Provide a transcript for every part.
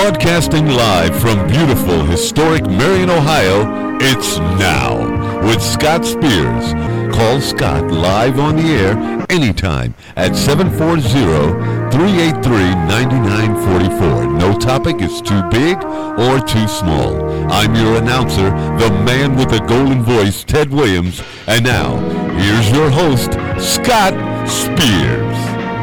Broadcasting live from beautiful, historic Marion, Ohio, it's Now with Scott Spears. Call Scott live on the air anytime at 740-383-9944. No topic is too big or too small. I'm your announcer, the man with the golden voice, Ted Williams. And now, here's your host, Scott Spears.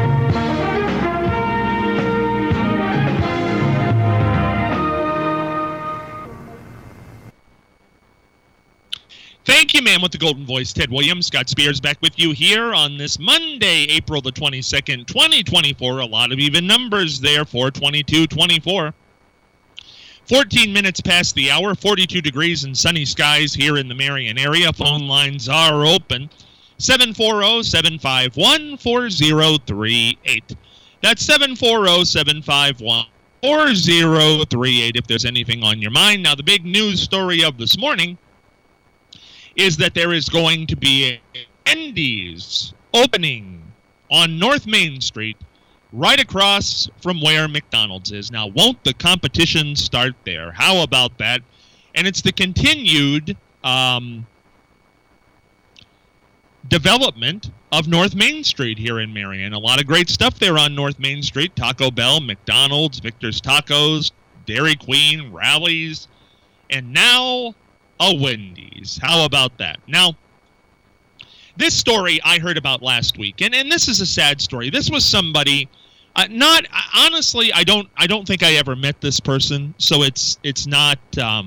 Thank you, man with the golden voice, Ted Williams. Scott Spears back with you here on this Monday, April the 22nd, 2024. A lot of even numbers there for 22-24. 14 minutes past the hour, 42 degrees and sunny skies here in the Marion area. Phone lines are open. 740-751-4038. That's 740-751-4038 if there's anything on your mind. Now, the big news story of this morning is that there is going to be a Wendy's opening on North Main Street right across from where McDonald's is. Now, won't the competition start there? How about that? And it's the continued development of North Main Street here in Marion. A lot of great stuff there on North Main Street. Taco Bell, McDonald's, Victor's Tacos, Dairy Queen, Rallies, and now a Wendy's. How about that? Now, this story I heard about last week, and this is a sad story. This was somebody, honestly, I don't think I ever met this person, so it's not,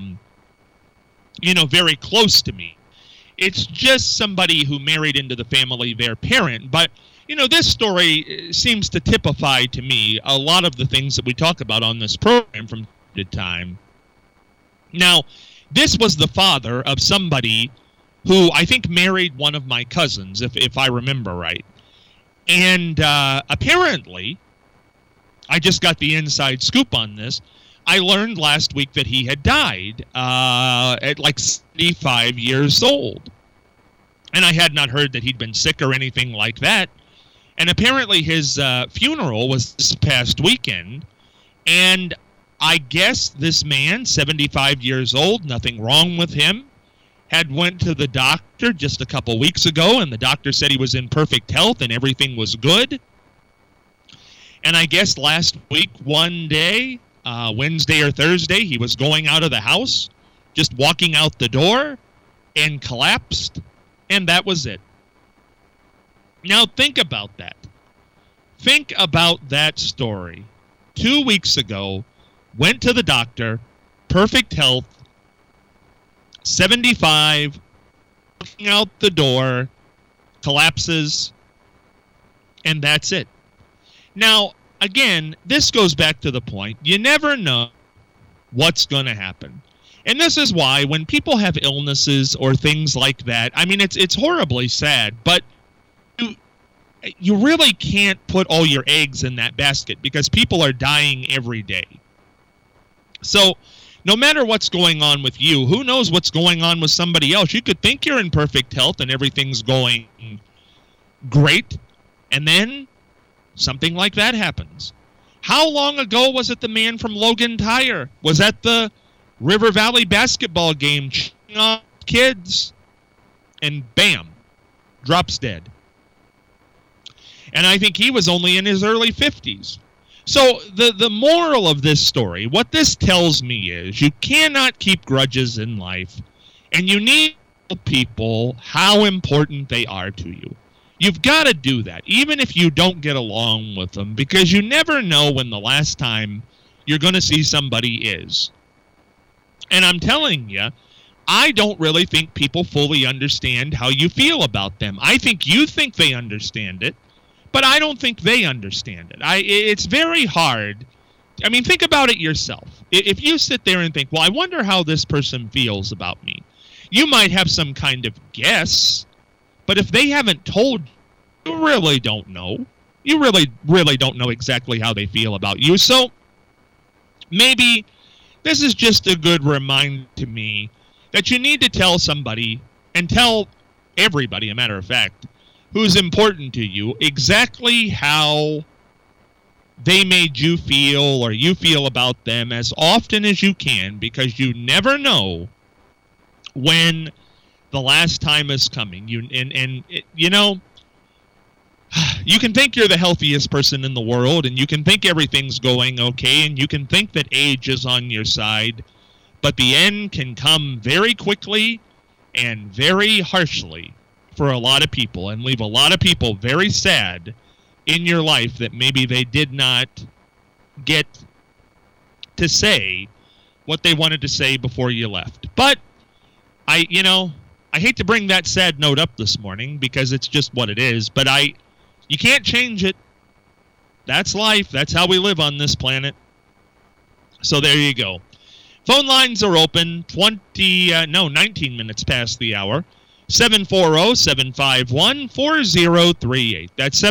very close to me. It's just somebody who married into the family, their parent. But, this story seems to typify to me a lot of the things that we talk about on this program from time to time. Now, this was the father of somebody who I think married one of my cousins, if I remember right. And apparently, I just got the inside scoop on this. I learned last week that he had died at like 75 years old. And I had not heard that he'd been sick or anything like that. And apparently his funeral was this past weekend. And I guess this man, 75 years old, nothing wrong with him, had went to the doctor just a couple weeks ago, and the doctor said he was in perfect health and everything was good. And I guess last week, one day, Wednesday or Thursday, he was going out of the house, just walking out the door, and collapsed, and that was it. Now think about that. Think about that story. 2 weeks ago, went to the doctor, perfect health, 75, walking out the door, collapses, and that's it. Now, again, this goes back to the point. You never know what's going to happen. And this is why when people have illnesses or things like that, I mean, it's horribly sad, but you really can't put all your eggs in that basket because people are dying every day. So, no matter what's going on with you, who knows what's going on with somebody else? You could think you're in perfect health and everything's going great, and then something like that happens. How long ago was it the man from Logan Tire was at the River Valley basketball game cheering on kids, and bam, drops dead. And I think he was only in his early 50s. So the moral of this story, what this tells me is you cannot keep grudges in life, and you need to tell people how important they are to you. You've got to do that, even if you don't get along with them, because you never know when the last time you're going to see somebody is. And I'm telling you, I don't really think people fully understand how you feel about them. I think you think they understand it, but I don't think they understand it. It's very hard. I mean, think about it yourself. If you sit there and think, well, I wonder how this person feels about me, you might have some kind of guess, but if they haven't told you, you really don't know. You really don't know exactly how they feel about you. So maybe this is just a good reminder to me that you need to tell somebody, and tell everybody, a matter of fact, who's important to you, exactly how they made you feel or you feel about them as often as you can, because you never know when the last time is coming. You can think you're the healthiest person in the world, and you can think everything's going okay, and you can think that age is on your side, but the end can come very quickly and very harshly for a lot of people, and leave a lot of people very sad in your life that maybe they did not get to say what they wanted to say before you left. But I hate to bring that sad note up this morning, because it's just what it is, but you can't change it. That's life. That's how we live on this planet. So there you go. Phone lines are open 19 minutes past the hour. 740-751-4038. That's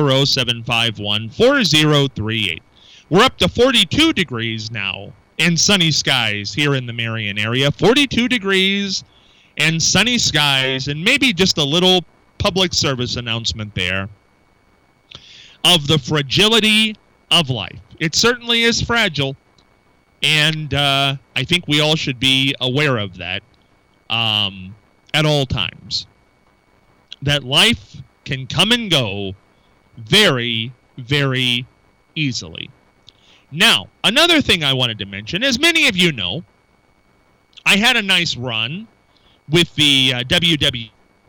740-751-4038. We're up to 42 degrees now and sunny skies here in the Marion area. 42 degrees and sunny skies, and maybe just a little public service announcement there of the fragility of life. It certainly is fragile, and I think we all should be aware of that. At all times, that life can come and go very, very easily. Now, another thing I wanted to mention, as many of you know, I had a nice run with the WWE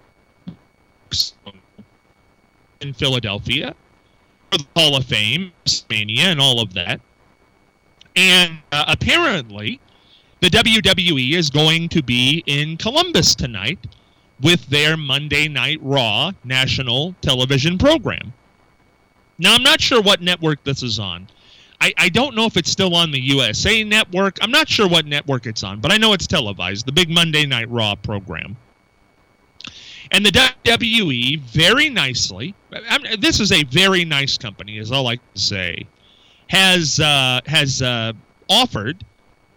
in Philadelphia for the Hall of Fame, Mania, and all of that. And apparently, the WWE is going to be in Columbus tonight with their Monday Night Raw national television program. Now, I'm not sure what network this is on. I don't know if it's still on the USA Network. I'm not sure what network it's on, but I know it's televised, the big Monday Night Raw program. And the WWE very nicely, this is a very nice company, is all I can say, has offered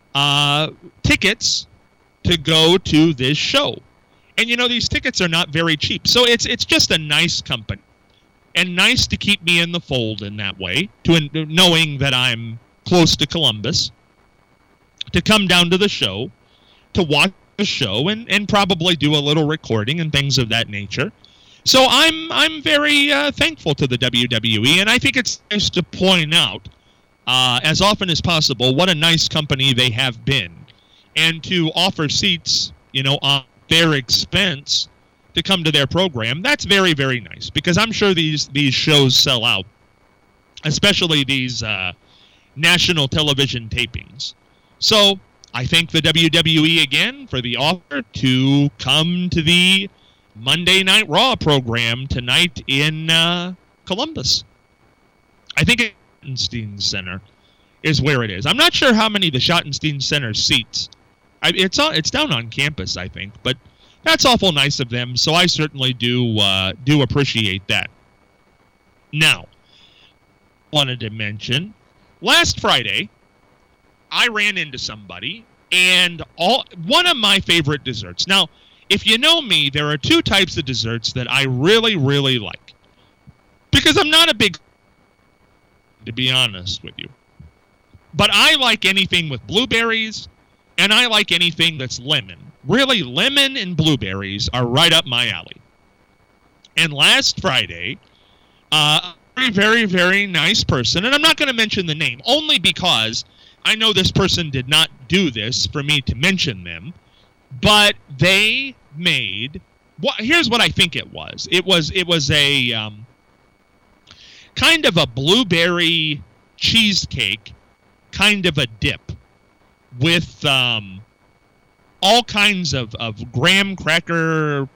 tickets to go to this show. And these tickets are not very cheap. So it's just a nice company. And nice to keep me in the fold in that way, knowing that I'm close to Columbus, to come down to the show, to watch the show, and probably do a little recording and things of that nature. So I'm very thankful to the WWE, and I think it's nice to point out as often as possible what a nice company they have been, and to offer seats, on their expense to come to their program. That's very, very nice, because I'm sure these shows sell out, especially these national television tapings. So I thank the WWE again for the offer to come to the Monday Night Raw program tonight in Columbus. I think Schottenstein Center is where it is. I'm not sure how many the Schottenstein Center seats. It's down on campus, I think, but that's awful nice of them, so I certainly do appreciate that. Now, wanted to mention, last Friday, I ran into somebody, and one of my favorite desserts. Now, if you know me, there are two types of desserts that I really, really like, because I'm not a big, to be honest with you. But I like anything with blueberries, and I like anything that's lemon. Really, lemon and blueberries are right up my alley. And last Friday, a very, very, very nice person, and I'm not going to mention the name, only because I know this person did not do this for me to mention them, but they made, here's what I think it was. It was a kind of a blueberry cheesecake, kind of a dip, with all kinds of graham cracker.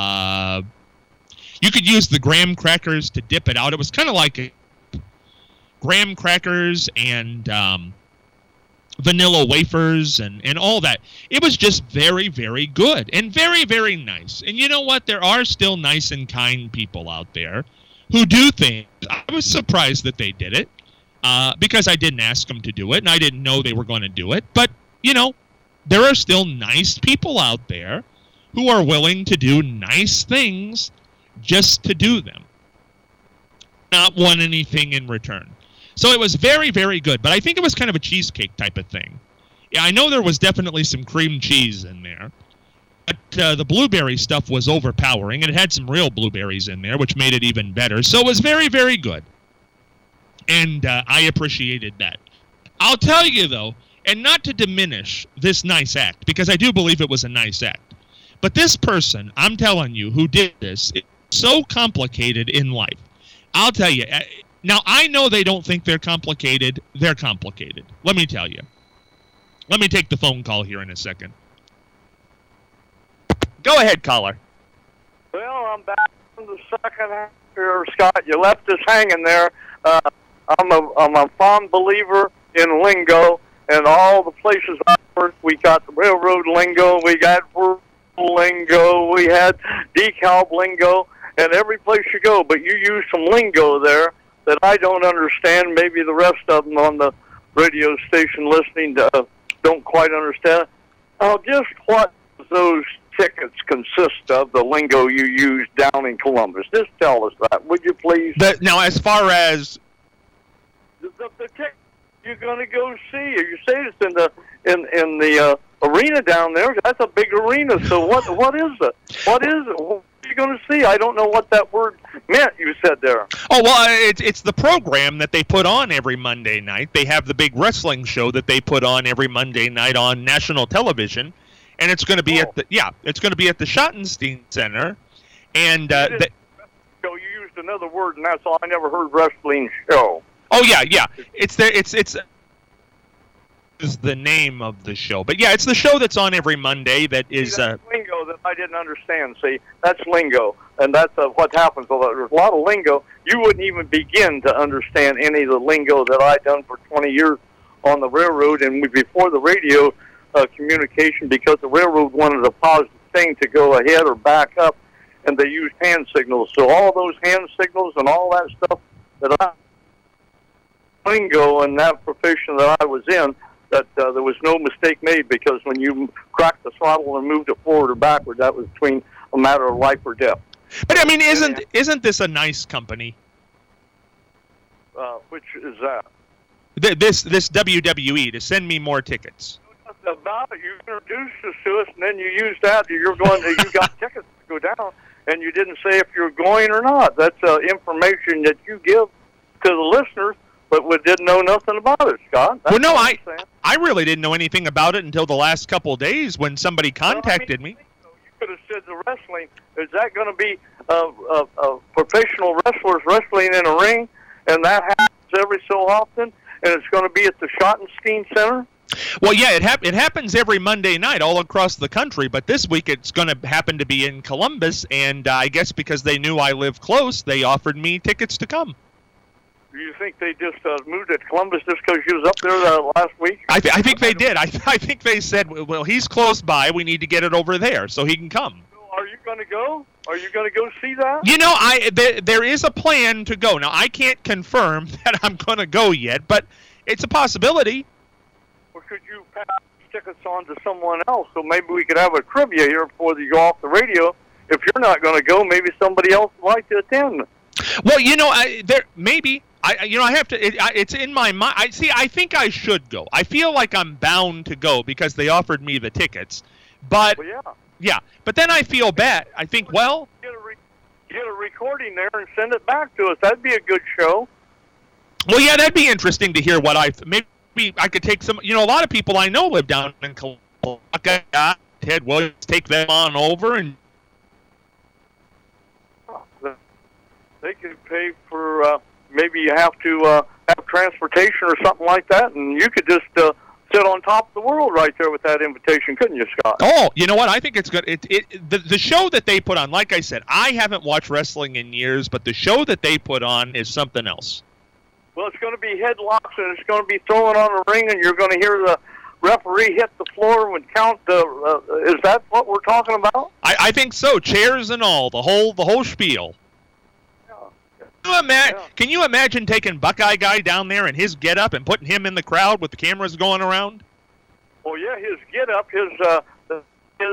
You could use the graham crackers to dip it out. It was kind of like graham crackers and vanilla wafers and all that. It was just very, very good and very, very nice. And you know what? There are still nice and kind people out there who do things. I was surprised that they did it because I didn't ask them to do it, and I didn't know they were going to do it. But, there are still nice people out there who are willing to do nice things just to do them, not want anything in return. So it was very, very good. But I think it was kind of a cheesecake type of thing. Yeah, I know there was definitely some cream cheese in there. But the blueberry stuff was overpowering, and it had some real blueberries in there, which made it even better. So it was very, very good. And I appreciated that. I'll tell you, though, and not to diminish this nice act, because I do believe it was a nice act. But this person, I'm telling you, who did this, is so complicated in life. I'll tell you. Now, I know they don't think they're complicated. They're complicated. Let me tell you. Let me take the phone call here in a second. Go ahead, caller. Well, I'm back from the second half here, Scott. You left us hanging there. I'm a fond believer in lingo, and all the places I worked, we got the railroad lingo, we got lingo, we had DeKalb lingo, and every place you go. But you use some lingo there that I don't understand. Maybe the rest of them on the radio station listening don't quite understand. Just what those tickets consist of, the lingo you use down in Columbus. Just tell us that, would you please? Now, as far as the ticket you're going to go see, you say it's in the arena down there. That's a big arena. So what is it? What is it? What are you going to see? I don't know what that word meant. You said there. Oh well, it's the program that they put on every Monday night. They have the big wrestling show that they put on every Monday night on national television. And it's going to be it's going to be at the Schottenstein Center, and you used another word, and that's all. I never heard wrestling show. Oh yeah, it's the name of the show, but yeah, it's the show that's on every Monday. That is that's lingo that I didn't understand. See, that's lingo, and that's what happens. There's a lot of lingo you wouldn't even begin to understand any of the lingo that I done for 20 years on the railroad and before the radio. Communication, because the railroad wanted a positive thing to go ahead or back up, and they used hand signals. So all those hand signals and all that stuff that I lingo and that profession that I was in, that there was no mistake made, because when you cracked the throttle and moved it forward or backward, that was between a matter of life or death. But I mean, isn't this a nice company? Which is that? This WWE to send me more tickets. About it, you introduced us to us, and then you used that. You got tickets to go down, and you didn't say if you're going or not. That's information that you give to the listeners, but we didn't know nothing about it, Scott. That's I really didn't know anything about it until the last couple of days when somebody contacted me. You could have said the wrestling. Is that going to be professional wrestlers wrestling in a ring, and that happens every so often, and it's going to be at the Schottenstein Center? Well, yeah, it happens every Monday night all across the country, but this week it's going to happen to be in Columbus, and I guess because they knew I live close, they offered me tickets to come. Do you think they just moved to Columbus just because you was up there last week? I think they did. I think they said, well, he's close by, we need to get it over there so he can come. So are you going to go? Are you going to go see that? You know, there is a plan to go. Now, I can't confirm that I'm going to go yet, but it's a possibility. Or could you pass tickets on to someone else? So maybe we could have a trivia here before you go off the radio. If you're not going to go, maybe somebody else would like to attend. Well, you know, maybe. I have to. It's in my mind. I think I should go. I feel like I'm bound to go because they offered me the tickets. But well, yeah. But then I feel bad. I think, well, get a recording there and send it back to us. That'd be a good show. Well, yeah, that'd be interesting to hear what maybe I could take some. You know, a lot of people I know live down in Columbus. Ted Williams, take them on over and. They could pay for. Maybe you have to have transportation or something like that, and you could just sit on top of the world right there with that invitation, couldn't you, Scott? Oh, you know what? I think it's good. The show that they put on, like I said, I haven't watched wrestling in years, but the show that they put on is something else. Well, it's going to be headlocks, and it's going to be throwing on a ring, and you're going to hear the referee hit the floor and count the. Is that what we're talking about? I think so. Chairs and all, the whole spiel. Can you imagine taking Buckeye Guy down there and his get-up and putting him in the crowd with the cameras going around? Oh yeah, his get-up, his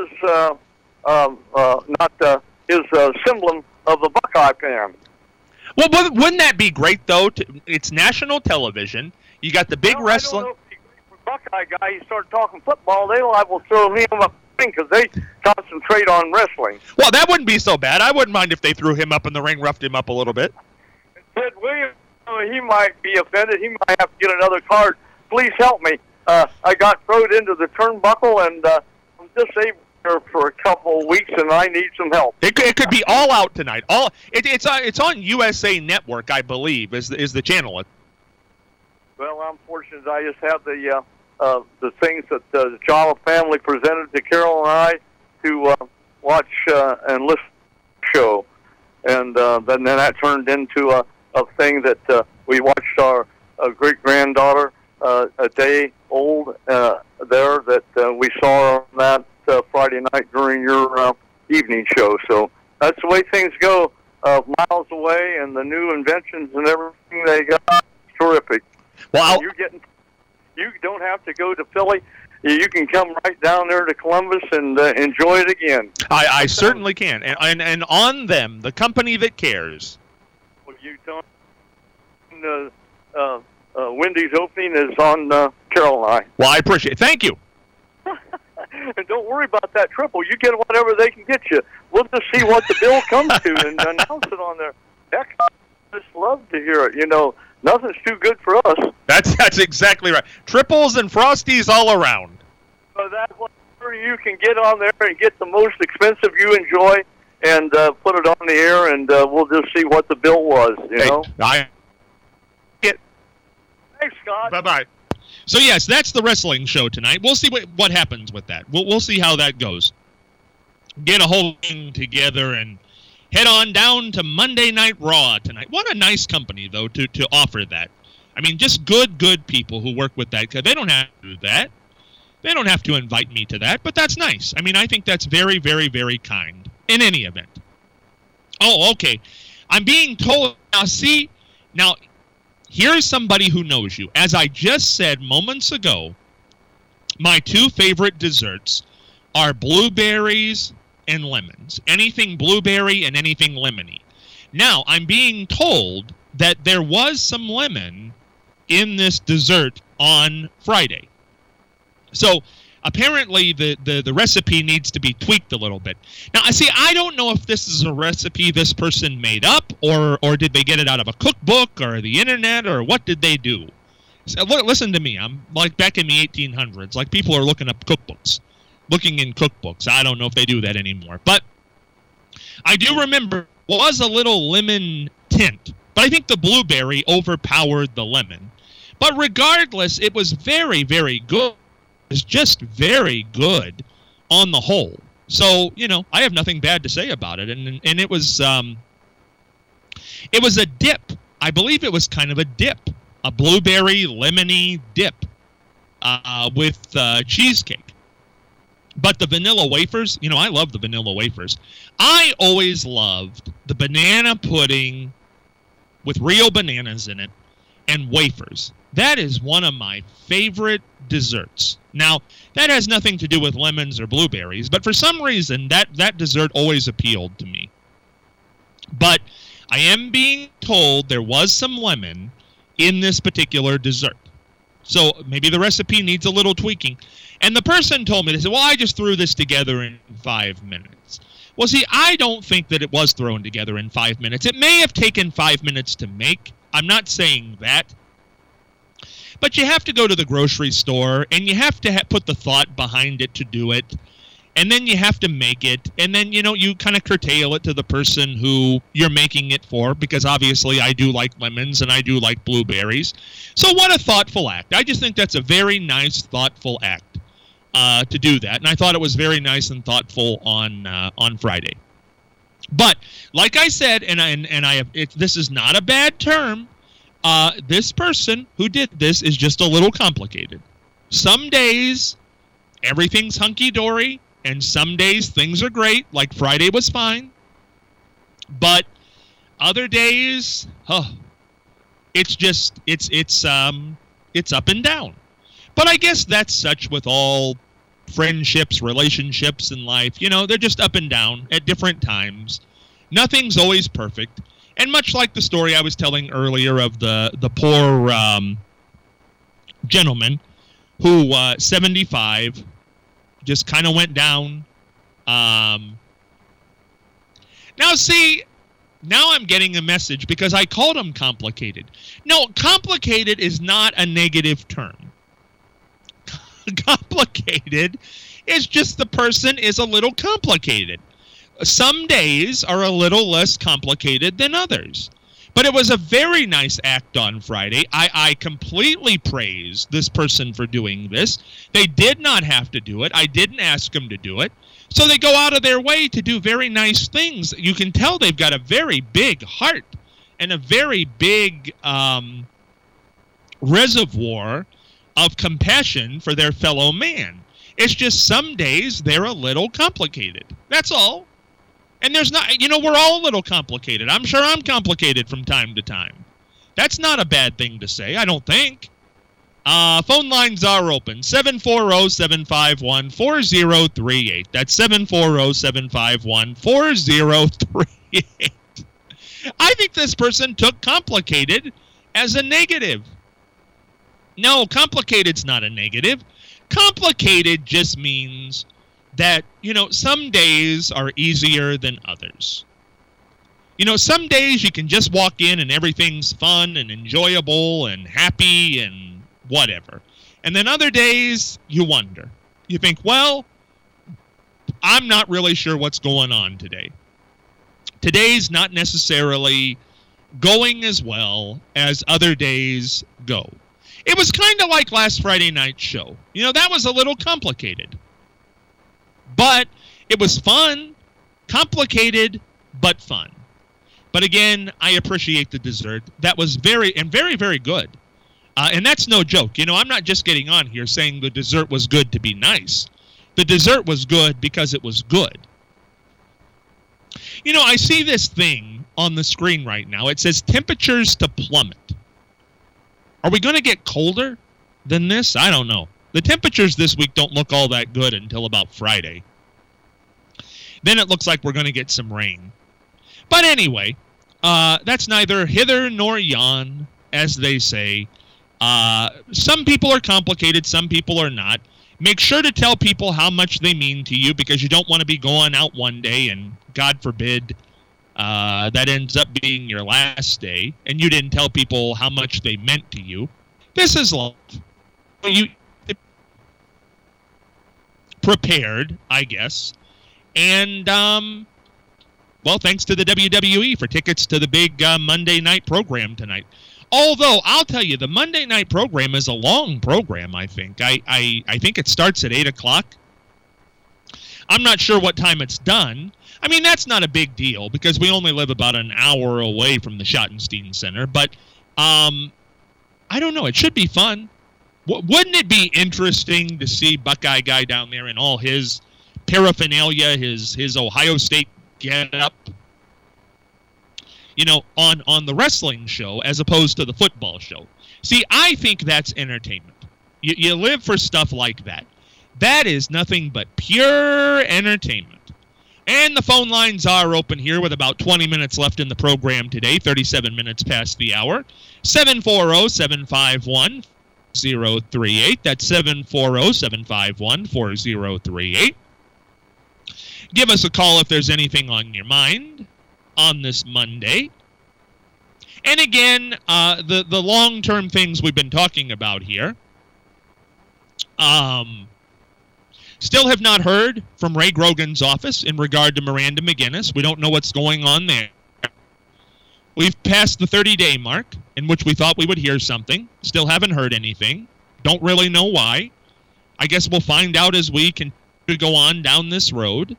symbol of the Buckeye fan. Well, wouldn't that be great though? It's national television. You got the big wrestling. I don't know if the Buckeye guy, he started talking football, they liable to throw him up because they concentrate on wrestling. Well, that wouldn't be so bad. I wouldn't mind if they threw him up in the ring, roughed him up a little bit. Ted Williams, he might be offended. He might have to get another card. Please help me. I got thrown into the turnbuckle, and I'm disabled for a couple of weeks, and I need some help. It could be all out tonight. It's on USA Network, I believe, is the channel. Well, I'm fortunate. I just have the things that the Jolly family presented to Carol and I to watch and listen to the show, and then that turned into a thing that we watched our great-granddaughter a day old there that we saw on that Friday night during your evening show. So that's the way things go, miles away, and the new inventions and everything they got. It's terrific. Well, you don't have to go to Philly. You can come right down there to Columbus and enjoy it again. I certainly can. And on them, the company that cares. Well, you don't. Wendy's opening is on Carol and I. Well, I appreciate it. Thank you. And don't worry about that triple. You get whatever they can get you. We'll just see what the bill comes to and announce it on there. Heck, I just love to hear it. You know, nothing's too good for us. That's exactly right. Triples and Frosties all around. So that's whatever you can get on there and get the most expensive you enjoy and put it on the air, and we'll just see what the bill was, you know? Thanks, Scott. Bye-bye. So, yes, that's the wrestling show tonight. We'll see what happens with that. We'll see how that goes. Get a whole thing together and head on down to Monday Night Raw tonight. What a nice company, though, to offer that. I mean, just good people who work with that. They don't have to do that. They don't have to invite me to that, but that's nice. I mean, I think that's very, very, very kind in any event. Oh, okay. I'm being told. Now, here's somebody who knows you. As I just said moments ago, my two favorite desserts are blueberries and lemons. Anything blueberry and anything lemony. Now, I'm being told that there was some lemon in this dessert on Friday. So, apparently, the recipe needs to be tweaked a little bit. Now, I don't know if this is a recipe this person made up, or did they get it out of a cookbook or the internet, or what did they do? So, listen to me. I'm like back in the 1800s. Like, people are looking up cookbooks. Looking in cookbooks. I don't know if they do that anymore. But I do remember it was a little lemon tint. But I think the blueberry overpowered the lemon. But regardless, it was very, very good. Is just very good on the whole. So, you know, I have nothing bad to say about it. And it was a dip. I believe it was kind of a dip. A blueberry lemony dip with cheesecake. But the vanilla wafers, you know, I love the vanilla wafers. I always loved the banana pudding with real bananas in it and wafers. That is one of my favorite desserts. Now, that has nothing to do with lemons or blueberries, but for some reason, that dessert always appealed to me. But I am being told there was some lemon in this particular dessert. So maybe the recipe needs a little tweaking. And the person told me, they said, well, I just threw this together in 5 minutes. Well, see, I don't think that it was thrown together in 5 minutes. It may have taken 5 minutes to make. I'm not saying that. But you have to go to the grocery store, and you have to put the thought behind it to do it. And then you have to make it. And then, you know, you kind of curtail it to the person who you're making it for, because obviously I do like lemons and I do like blueberries. So what a thoughtful act. I just think that's a very nice, thoughtful act to do that. And I thought it was very nice and thoughtful on Friday. But, like I said, this is not a bad term. This person who did this is just a little complicated. Some days, everything's hunky-dory, and some days things are great, like Friday was fine. But other days, it's up and down. But I guess that's such with all friendships, relationships in life. You know, they're just up and down at different times. Nothing's always perfect. And much like the story I was telling earlier of the poor gentleman who, 75, just kind of went down. Now, see, now I'm getting a message because I called him complicated. No, complicated is not a negative term. Complicated is just the person is a little complicated. Some days are a little less complicated than others. But it was a very nice act on Friday. I completely praise this person for doing this. They did not have to do it. I didn't ask them to do it. So they go out of their way to do very nice things. You can tell they've got a very big heart and a very big reservoir of compassion for their fellow man. It's just some days they're a little complicated. That's all. And there's not, we're all a little complicated. I'm sure I'm complicated from time to time. That's not a bad thing to say, I don't think. Phone lines are open. 740-751-4038. That's 740-751-4038. I think this person took complicated as a negative. No, complicated's not a negative. Complicated just means that, some days are easier than others. Some days you can just walk in and everything's fun and enjoyable and happy and whatever. And then other days you wonder. You think, well, I'm not really sure what's going on today. Today's not necessarily going as well as other days go. It was kind of like last Friday night's show. That was a little complicated. But it was fun, complicated, but fun. But again, I appreciate the dessert. That was very, very good. And that's no joke. I'm not just getting on here saying the dessert was good to be nice. The dessert was good because it was good. I see this thing on the screen right now. It says temperatures to plummet. Are we going to get colder than this? I don't know. The temperatures this week don't look all that good until about Friday. Then it looks like we're going to get some rain. But anyway, that's neither hither nor yon, as they say. Some people are complicated, some people are not. Make sure to tell people how much they mean to you, because you don't want to be going out one day and, God forbid, that ends up being your last day, and you didn't tell people how much they meant to you. This is love. You prepared, I guess. And, well, thanks to the WWE for tickets to the big Monday night program tonight. Although, I'll tell you, the Monday night program is a long program, I think. I think it starts at 8 o'clock. I'm not sure what time it's done. I mean, that's not a big deal because we only live about an hour away from the Schottenstein Center. But I don't know. It should be fun. Wouldn't it be interesting to see Buckeye Guy down there in all his paraphernalia, his Ohio State get-up, on the wrestling show as opposed to the football show? See, I think that's entertainment. You live for stuff like that. That is nothing but pure entertainment. And the phone lines are open here with about 20 minutes left in the program today, 37 minutes past the hour. 740-751-4038. That's 740-751-4038. Give us a call if there's anything on your mind on this Monday. And again, the long-term things we've been talking about here. Still have not heard from Ray Grogan's office in regard to Miranda McGinnis. We don't know what's going on there. We've passed the 30-day mark in which we thought we would hear something. Still haven't heard anything. Don't really know why. I guess we'll find out as we continue to go on down this road.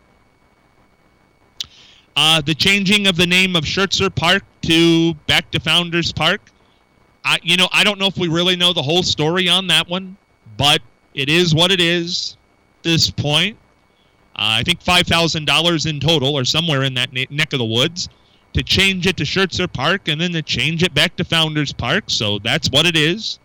The changing of the name of Schertzer Park back to Founders Park. I don't know if we really know the whole story on that one, but it is what it is at this point. I think $5,000 in total or somewhere in that neck of the woods to change it to Schertzer Park and then to change it back to Founders Park. So that's what it is.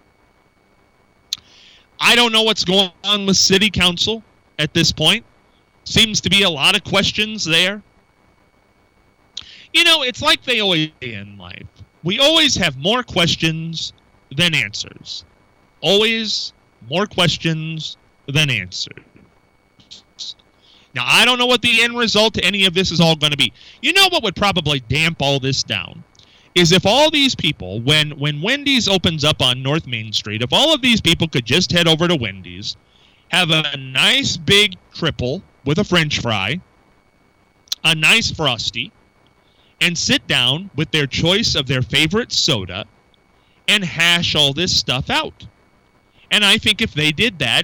I don't know what's going on with City Council at this point. Seems to be a lot of questions there. You know, it's like they always say in life. We always have more questions than answers. Always more questions than answers. Now, I don't know what the end result to any of this is all going to be. You know what would probably damp all this down? Is if all these people, when Wendy's opens up on North Main Street, if all of these people could just head over to Wendy's, have a nice big triple with a French fry, a nice Frosty, and sit down with their choice of their favorite soda and hash all this stuff out. And I think if they did that,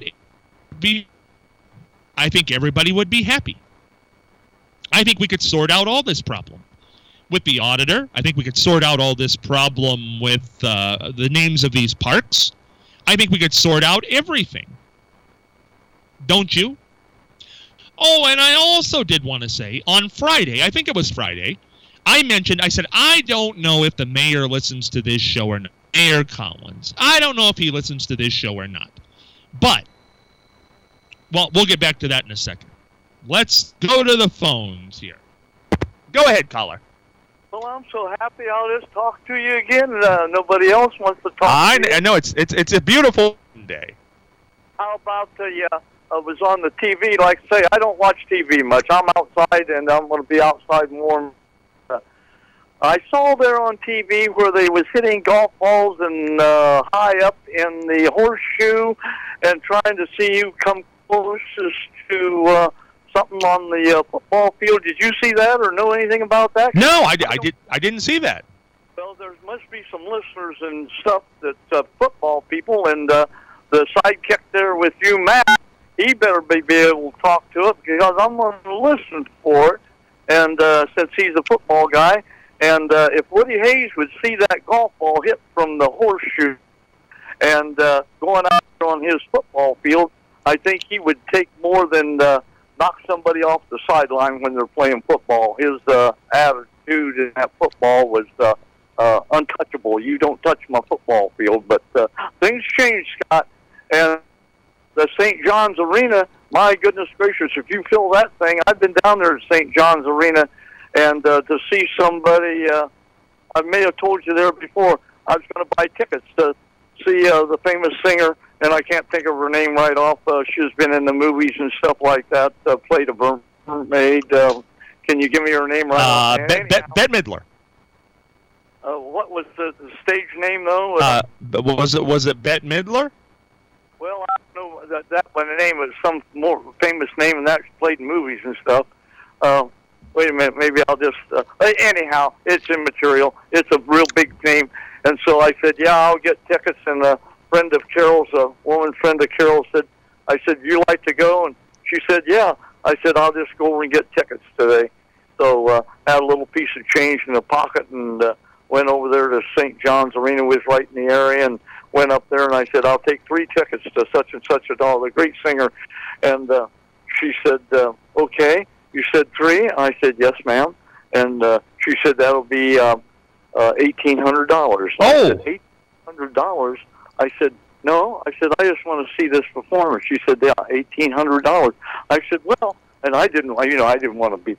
I think everybody would be happy. I think we could sort out all this problem with the auditor. I think we could sort out all this problem with the names of these parks. I think we could sort out everything. Don't you? Oh, and I also did want to say, on Friday, I think it was Friday, I said, I don't know if the mayor listens to this show or not. Mayor Collins. I don't know if he listens to this show or not. But, well, we'll get back to that in a second. Let's go to the phones here. Go ahead, caller. Well, I'm so happy I'll just talk to you again. Nobody else wants to talk to you. I know, it's a beautiful day. How about I was on the TV. Like I say, I don't watch TV much. I'm outside, and I'm going to be outside more. I saw there on TV where they was hitting golf balls and high up in the horseshoe and trying to see who come closest to something on the football field. Did you see that or know anything about that? No, I didn't see that. Well, there must be some listeners and stuff that football people, and the sidekick there with you, Matt, he better be able to talk to it because I'm going to listen for it. And since he's a football guy, and if Woody Hayes would see that golf ball hit from the horseshoe and going out on his football field, I think he would take more than knock somebody off the sideline when they're playing football. His attitude in that football was untouchable. You don't touch my football field. But things change, Scott. And the St. John's Arena, my goodness gracious, if you fill that thing, I've been down there at St. John's Arena, and to see somebody, I may have told you there before, I was going to buy tickets to see the famous singer, and I can't think of her name right off. She's been in the movies and stuff like that, played a mermaid. Can you give me her name right off? Bette Midler. What was the stage name, though? Was it Bette Midler? Well, I don't know that by the name was some more famous name, and that played in movies and stuff. Wait a minute, maybe I'll just... anyhow, it's immaterial. It's a real big name. And so I said, yeah, I'll get tickets. And a friend of Carol's, a woman friend of Carol's, I said, you like to go? And she said, yeah. I said, I'll just go over and get tickets today. So had a little piece of change in the pocket and went over there to St. John's Arena, was right in the area, and went up there, and I said, I'll take 3 tickets to such and such a doll, the great singer. And she said, okay. You said 3? I said, yes, ma'am. And she said, that'll be $1,800. Oh! I said, $1,800? I said, no. I said, I just want to see this performance. She said, yeah, $1,800. I said, well, and I didn't want to be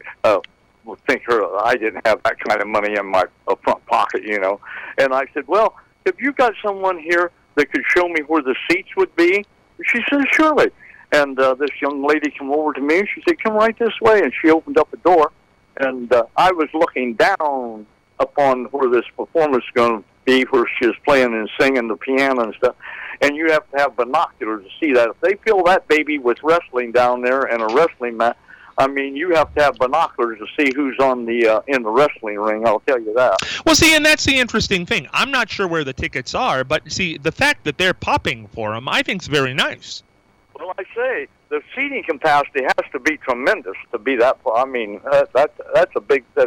think I didn't have that kind of money in my front pocket, And I said, well, have you got someone here that could show me where the seats would be? She said, surely. And this young lady came over to me, and she said, come right this way. And she opened up a door, and I was looking down upon where this performance is going to be, where she was playing and singing the piano and stuff. And you have to have binoculars to see that. If they fill that baby with wrestling down there and a wrestling mat, I mean, you have to have binoculars to see who's on the in the wrestling ring. I'll tell you that. Well, see, and that's the interesting thing. I'm not sure where the tickets are, but see, the fact that they're popping for them, I think is very nice. Well, I say the seating capacity has to be tremendous to be that. I mean, that's a big that's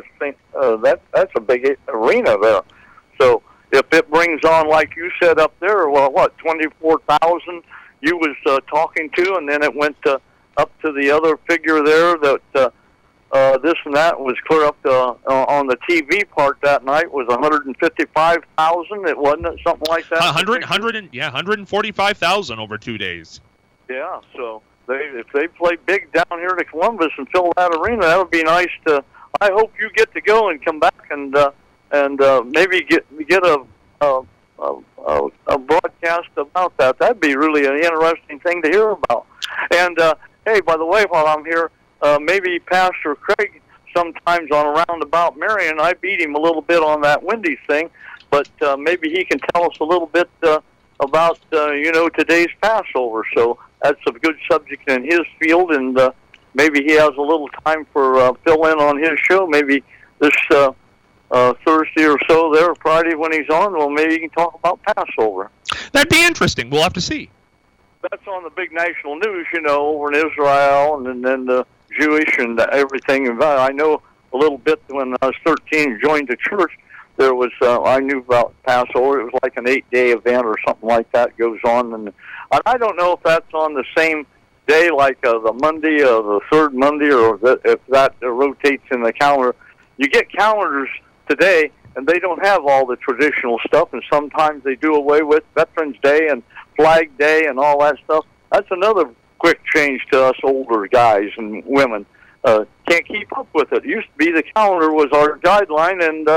a big arena there. So if it brings on, like you said up there, well, what 24,000 you was talking to, and then it went to. Up to the other figure there that this and that was clear up to, on the TV part that night was 155,000. It wasn't it something like that. 145,000 over 2 days. Yeah, so if they play big down here to Columbus and fill that arena, that would be nice to. I hope you get to go and come back and maybe get a broadcast about that. That'd be really an interesting thing to hear about. And hey, by the way, while I'm here, maybe Pastor Craig, sometimes on a roundabout Marion, I beat him a little bit on that Wendy's thing, but maybe he can tell us a little bit about today's Passover. So that's a good subject in his field, and maybe he has a little time for fill in on his show. Maybe this Thursday or so there, Friday when he's on, well, maybe he can talk about Passover. That'd be interesting. We'll have to see. That's on the big national news, over in Israel, and then the Jewish and everything. I know a little bit when I was 13, joined the church. There was I knew about Passover. It was like an 8-day event or something like that goes on, and I don't know if that's on the same day, like the Monday or the third Monday, or if that rotates in the calendar. You get calendars today, and they don't have all the traditional stuff, and sometimes they do away with Veterans Day and Flag Day and all that stuff. That's another quick change to us older guys and women. Can't keep up with it. It used to be the calendar was our guideline, and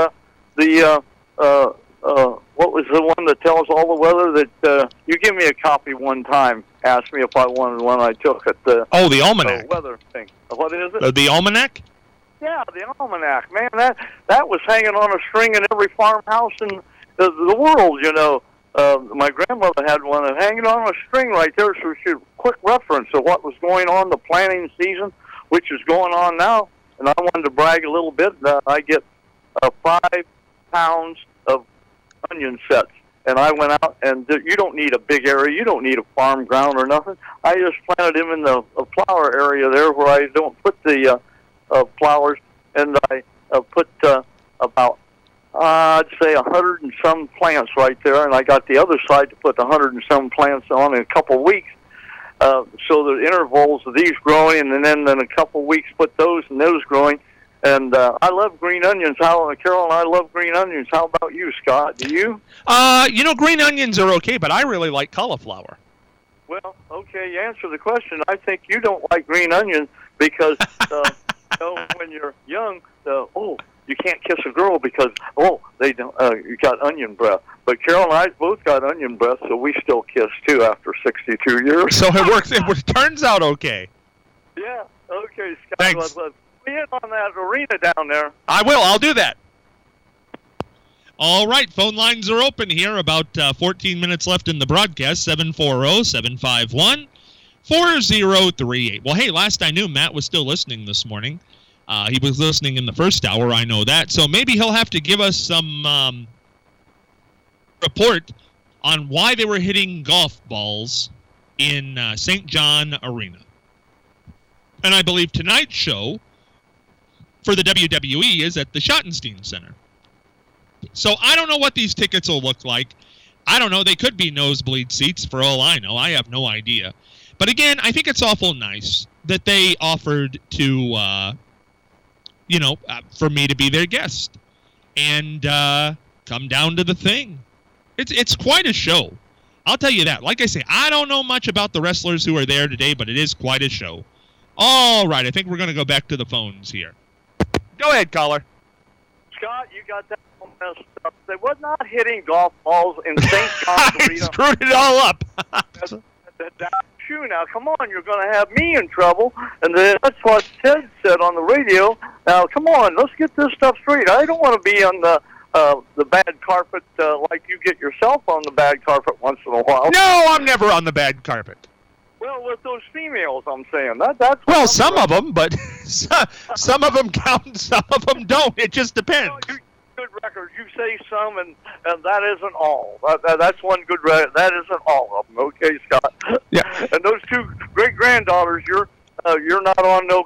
what was the one that tells all the weather that you give me a copy one time, asked me if I wanted one, I took it. The Almanac. Weather thing. What is it? The Almanac? Yeah, the Almanac, man. That was hanging on a string in every farmhouse in the world, My grandmother had one and hanging on a string right there, so she had a quick reference of what was going on, the planting season, which is going on now. And I wanted to brag a little bit. I get 5 pounds of onion sets. And I went out, and you don't need a big area. You don't need a farm ground or nothing. I just planted them in the flower area there where I don't put the flowers, and I put about, I'd say 100 and some plants right there, and I got the other side to put 100 and some plants on in a couple of weeks. So the intervals of these growing, and then in a couple of weeks put those and those growing. And I love green onions. Carol and I love green onions. How about you, Scott? Do you? Green onions are okay, but I really like cauliflower. Well, okay, you answer the question. I think you don't like green onions because, when you're young, you can't kiss a girl because, they don't. You got onion breath. But Carol and I both got onion breath, so we still kiss, too, after 62 years. So it works. It turns out okay. Yeah, okay, Scott. Thanks. Let's hit on that arena down there. I will. I'll do that. All right, phone lines are open here. About 14 minutes left in the broadcast. 740-751-4038. Well, hey, last I knew, Matt was still listening this morning. He was listening in the first hour, I know that. So maybe he'll have to give us some report on why they were hitting golf balls in St. John Arena. And I believe tonight's show for the WWE is at the Schottenstein Center. So I don't know what these tickets will look like. I don't know. They could be nosebleed seats for all I know. I have no idea. But again, I think it's awful nice that they offered to, for me to be their guest and come down to the thing. It's quite a show. I'll tell you that. Like I say, I don't know much about the wrestlers who are there today, but it is quite a show. All right, I think we're going to go back to the phones here. Go ahead, caller. Scott, you got that all messed up. They were not hitting golf balls in St. John's Arena. I screwed it all up. That's true. Now, come on, you're going to have me in trouble. And then that's what Ted said on the radio. Now, come on, let's get this stuff straight. I don't want to be on the bad carpet like you get yourself on the bad carpet once in a while. No, I'm never on the bad carpet. Well, with those females, I'm saying. That's well, some of them, but some of them count and some of them don't. It just depends. Well, good record. You say some, and that isn't all. That's one good record. That isn't all of them. Okay, Scott? Yeah. And those two great-granddaughters, you're not on no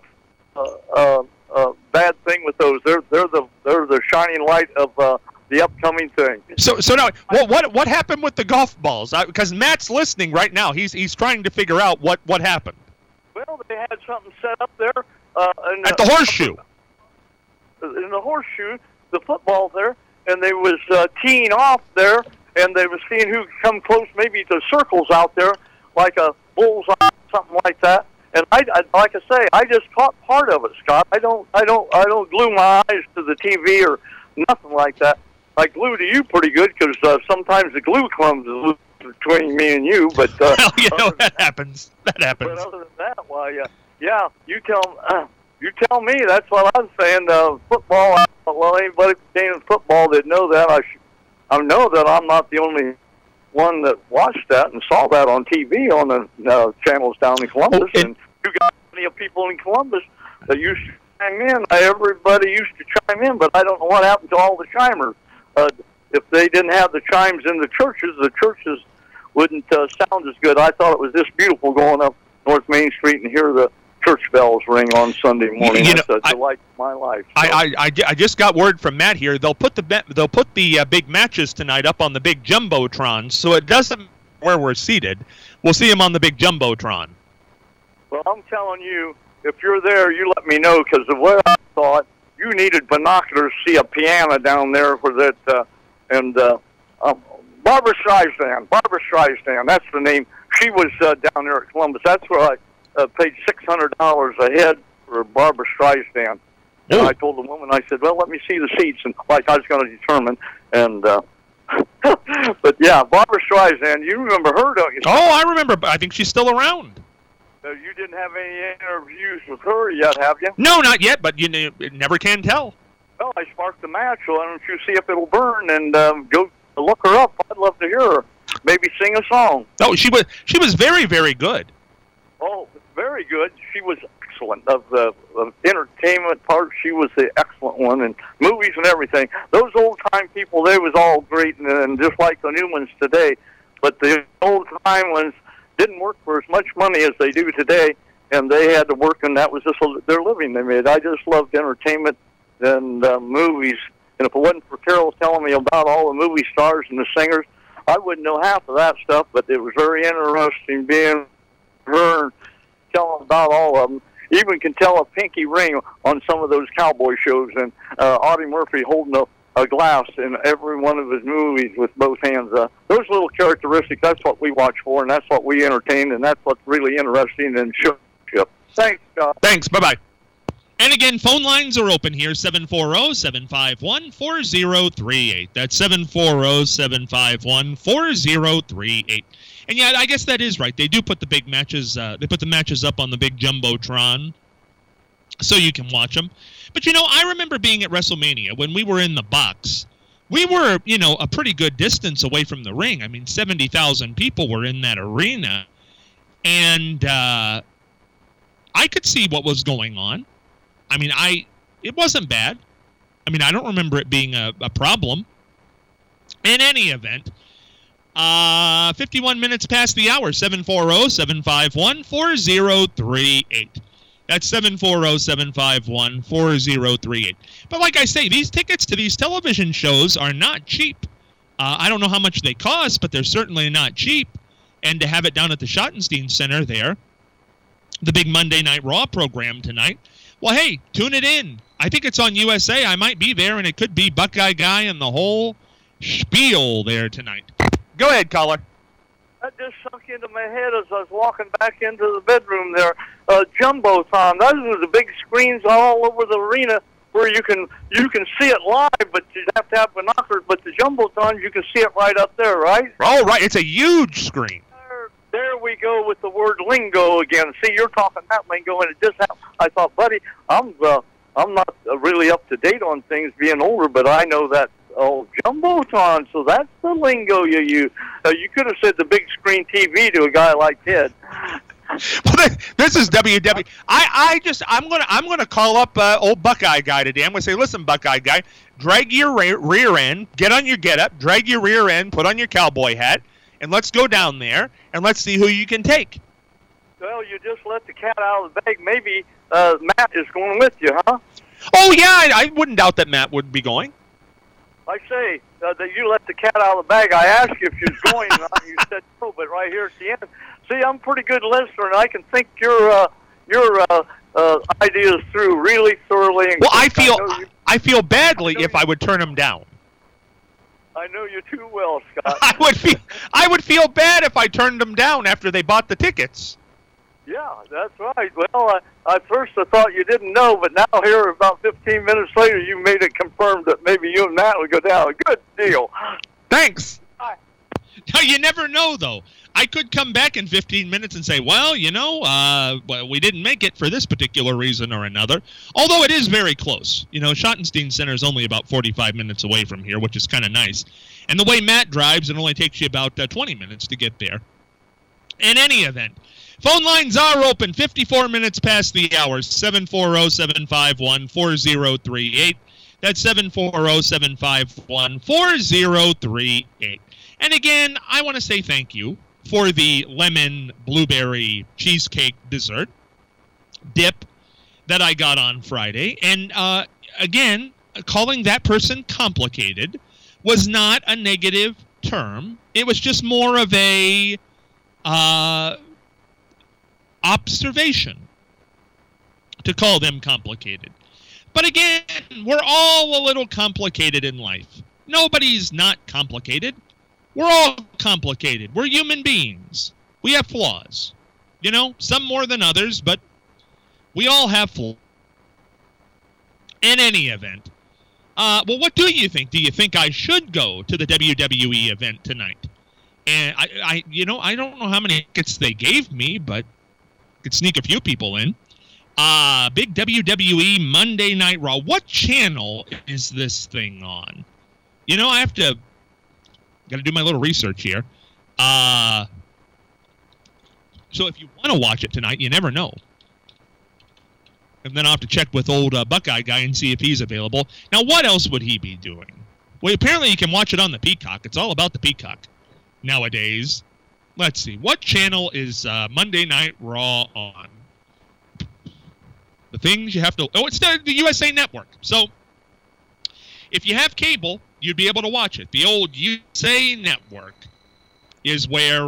bad thing with those. They're the shining light of the upcoming thing. So now, what happened with the golf balls? Because Matt's listening right now. He's trying to figure out what happened. Well, they had something set up there at the horseshoe. In the horseshoe, the football there, and they was teeing off there, and they was seeing who could come close, maybe to circles out there, like a bullseye, something like that. And I like I say, I just caught part of it, Scott. I don't glue my eyes to the TV or nothing like that. I glue to you pretty good because sometimes the glue comes between me and you. But well, that happens. That happens. But other than that, well, yeah, you tell me. That's what I'm saying. Football. Well, anybody playing football that know that, I know that I'm not the only one that watched that and saw that on TV on the channels down in Columbus. And you got plenty of people in Columbus that used to chime in. Everybody used to chime in, but I don't know what happened to all the chimers. If they didn't have the chimes in the churches wouldn't sound as good. I thought it was just beautiful going up North Main Street and hear the church bells ring on Sunday morning. It's a delight of my life. So. I just got word from Matt here. They'll put the big matches tonight up on the big jumbotron, so it doesn't matter where we're seated. We'll see them on the big jumbotron. Well, I'm telling you, if you're there, you let me know, because the way I thought, you needed binoculars to see a piano down there for that, Barbra Streisand, that's the name. She was down there at Columbus. That's where I paid $600 a head for Barbra Streisand. And I told the woman, I said, well, let me see the seats, and like I was going to determine. And but yeah, Barbra Streisand, you remember her, don't you? Oh, I remember. I think she's still around. You didn't have any interviews with her yet, have you? No, not yet, but you never can tell. Well, I sparked the match. Why don't you see if it'll burn and go look her up? I'd love to hear her. Maybe sing a song. Oh, she was very, very good. Oh, very good. She was excellent. Of the entertainment part, she was the excellent one, and movies and everything. Those old-time people, they was all great, and just like the new ones today. But the old-time ones didn't work for as much money as they do today, and they had to work, and that was just their living they made. I just loved entertainment and movies, and if it wasn't for Carol telling me about all the movie stars and the singers, I wouldn't know half of that stuff, but it was very interesting being her telling about all of them. Even can tell a pinky ring on some of those cowboy shows, and Audie Murphy holding a glass in every one of his movies with both hands. Those little characteristics, that's what we watch for, and that's what we entertain, and that's what's really interesting in showmanship. Thanks, Scott. Thanks. Bye-bye. And again, phone lines are open here, 740-751-4038. That's 740-751-4038. And yeah, I guess that is right. They do put the big matches, they put the matches up on the big jumbotron so you can watch them. But, I remember being at WrestleMania when we were in the box. We were, a pretty good distance away from the ring. I mean, 70,000 people were in that arena. And I could see what was going on. I mean, it wasn't bad. I mean, I don't remember it being a problem. In any event, 51 minutes past the hour, 740-751-4038. That's 740-751-4038. But like I say, these tickets to these television shows are not cheap. I don't know how much they cost, but they're certainly not cheap. And to have it down at the Schottenstein Center there, the big Monday Night Raw program tonight, well, hey, tune it in. I think it's on USA. I might be there, and it could be Buckeye Guy and the whole spiel there tonight. Go ahead, caller. That just sunk into my head as I was walking back into the bedroom there. Jumbotron. Those are the big screens all over the arena where you can see it live, but you have to have binoculars. But the Jumbotron, you can see it right up there, right? Oh, right. It's a huge screen. There we go with the word lingo again. See, you're talking that lingo, and it just happened. I thought, buddy, I'm not really up to date on things being older, but I know that Jumbotron. So that's the lingo you use. You could have said the big screen TV to a guy like Ted. Well, this is WW. I'm gonna call up old Buckeye Guy today. I'm gonna say, listen, Buckeye Guy, drag your rear end, get on your getup, drag your rear end, put on your cowboy hat, and let's go down there and let's see who you can take. Well, you just let the cat out of the bag. Maybe Matt is going with you, huh? Oh yeah, I wouldn't doubt that Matt would be going. I say that you let the cat out of the bag. I asked you if you was going, and you said no. But right here at the end, see, I'm a pretty good listener, and I can think your ideas through really thoroughly. And well, I feel badly if I would turn him down. I know you too well, Scott. I would feel bad if I turned them down after they bought the tickets. Yeah, that's right. Well, at first I thought you didn't know, but now here, about 15 minutes later, you made it confirmed that maybe you and Matt would go down. Good deal. Thanks. Hi. No, you never know, though. I could come back in 15 minutes and say, well, we didn't make it for this particular reason or another. Although it is very close. Schottenstein Center is only about 45 minutes away from here, which is kind of nice. And the way Matt drives, it only takes you about 20 minutes to get there. In any event, phone lines are open 54 minutes past the hour, 740-751-4038. That's 740-751-4038. And again, I want to say thank you for the lemon blueberry cheesecake dessert dip that I got on Friday. And again, calling that person complicated was not a negative term. It was just more of a observation to call them complicated. But again, we're all a little complicated in life. Nobody's not complicated. We're all complicated. We're human beings. We have flaws. Some more than others, but we all have flaws. In any event, well, what do you think? Do you think I should go to the WWE event tonight? And I don't know how many tickets they gave me, but could sneak a few people in. Big WWE Monday Night Raw. What channel is this thing on? I got to do my little research here. So if you want to watch it tonight, you never know. And then I'll have to check with old Buckeye guy and see if he's available. Now, what else would he be doing? Well, apparently you can watch it on the Peacock. It's all about the Peacock nowadays. Let's see. What channel is Monday Night Raw on? The things you have to... Oh, it's the USA Network. So, if you have cable, you'd be able to watch it. The old USA Network is where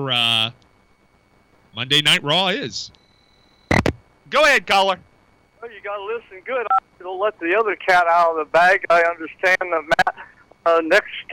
Monday Night Raw is. Go ahead, caller. Well, you got to listen good. I'm going to let the other cat out of the bag. I understand that Matt, next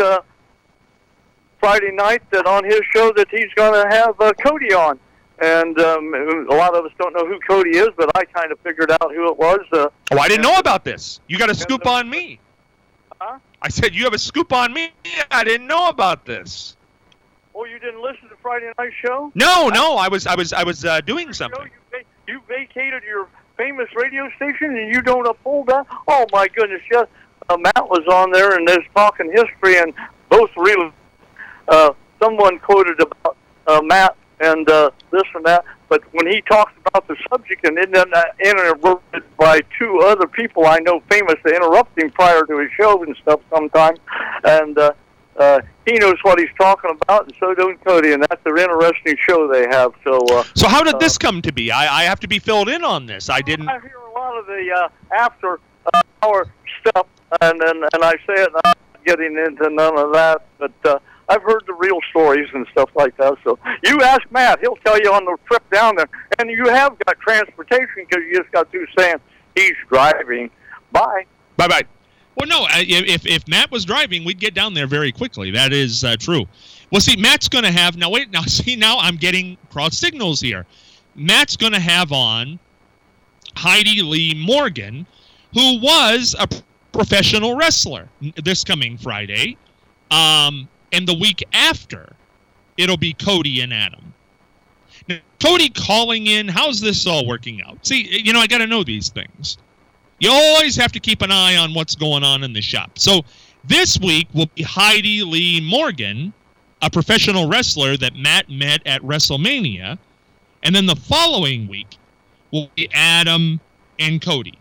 Friday night, that on his show that he's going to have Cody on. And a lot of us don't know who Cody is, but I kind of figured out who it was. I didn't know about this. You got a scoop on me. Huh? I said you have a scoop on me. I didn't know about this. Oh, you didn't listen to Friday night show? No. I was doing something. You vacated your famous radio station and you don't uphold that? Oh my goodness! Yes, Matt was on there and there's talking history and both really. Someone quoted about Matt and this and that, but when he talks about the subject and then interrupted by two other people I know famous to interrupt him prior to his show and stuff sometimes, and he knows what he's talking about, and so don't Cody, and that's an interesting show they have. So how did this come to be? I have to be filled in on this. I didn't. I hear a lot of the after hour stuff, and I say it, I'm not getting into none of that, but I've heard the real stories and stuff like that. So you ask Matt, he'll tell you on the trip down there, and you have got transportation because you just got through saying he's driving. Bye. Bye. Well, no, if Matt was driving, we'd get down there very quickly. That is true. Well, see, Matt's going to have... Now, wait. Now, see, now I'm getting cross signals here. Matt's going to have on Heidi Lee Morgan, who was a professional wrestler this coming Friday. And the week after, it'll be Cody and Adam. Now, Cody calling in, how's this all working out? See, I got to know these things. You always have to keep an eye on what's going on in the shop. So this week will be Heidi Lee Morgan, a professional wrestler that Matt met at WrestleMania. And then the following week will be Adam and Cody.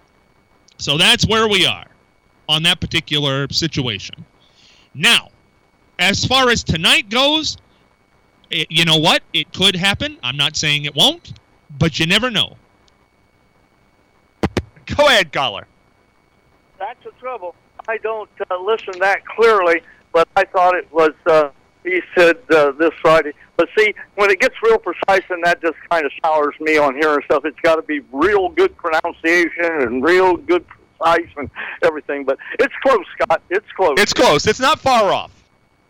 So that's where we are on that particular situation. Now, as far as tonight goes, you know what? It could happen. I'm not saying it won't, but you never know. Go ahead, caller. That's the trouble. I don't listen that clearly, but I thought it was, he said this Friday. But see, when it gets real precise, and that just kind of sours me on hearing stuff, it's got to be real good pronunciation and real good precise and everything. But it's close, Scott. It's close. It's close. It's not far off.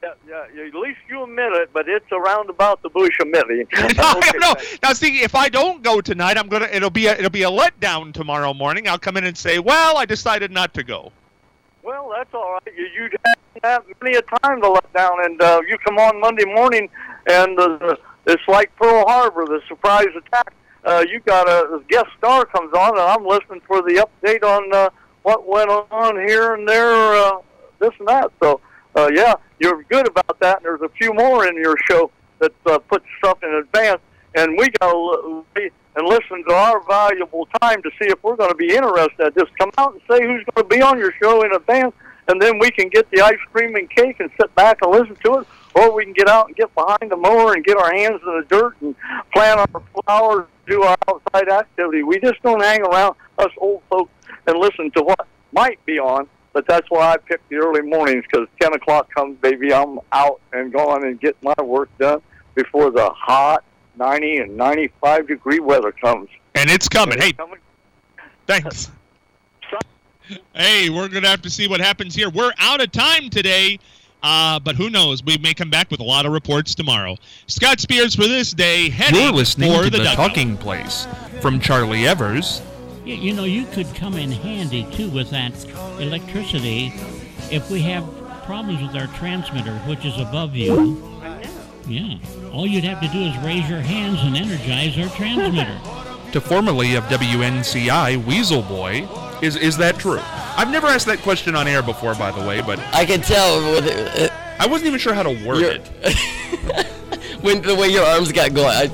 At least you admit it, but it's around about the bush admitting. No. Now, see, if I don't go tonight, it'll be a letdown tomorrow morning. I'll come in and say, well, I decided not to go. Well, that's all right. You have many a time to let down, and you come on Monday morning, and it's like Pearl Harbor, the surprise attack. You got a guest star comes on, and I'm listening for the update on what went on here and there, this and that. So, yeah, you're good about that, and there's a few more in your show that puts stuff in advance, and we got to and listen to our valuable time to see if we're going to be interested. Just come out and say who's going to be on your show in advance, and then we can get the ice cream and cake and sit back and listen to it, or we can get out and get behind the mower and get our hands in the dirt and plant our flowers, do our outside activity. We just don't hang around, us old folks, and listen to what might be on, but that's why I pick the early mornings, because 10 o'clock comes, baby, I'm out and going and get my work done before the hot 90 and 95-degree weather comes. And it's coming. Hey, thanks. Hey, we're going to have to see what happens here. We're out of time today, but who knows? We may come back with a lot of reports tomorrow. Scott Spears for this day, heading You're listening for to the The dugout. Talking Place from Charlie Evers. You know, you could come in handy, too, with that electricity if we have problems with our transmitter, which is above you. Yeah. All you'd have to do is raise your hands and energize our transmitter. To formerly of WNCI, Weasel Boy. Is that true? I've never asked that question on air before, by the way, but I can tell with I wasn't even sure how to word it. when the way your arms got going.